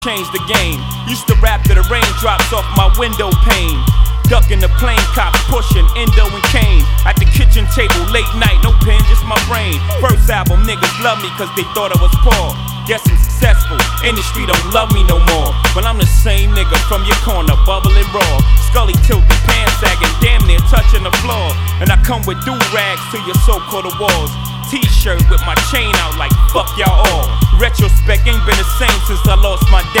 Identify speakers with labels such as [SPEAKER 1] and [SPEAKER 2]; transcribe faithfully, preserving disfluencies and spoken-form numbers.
[SPEAKER 1] Changed the game. Used to rap to the raindrops off my window pane. Ducking the plane, cops pushing Endo and Kane. At the kitchen table, late night, no pen, just my brain. First album, niggas love me cause they thought I was poor. Guess I'm successful, industry don't love me no more. But I'm the same nigga from your corner, bubbling raw. Scully tilted, pants sagging, damn near touching the floor. And I come with do-rags to your so-called walls. T-shirt with my chain out like fuck y'all all. Retrospect ain't been the same since I lost my dad.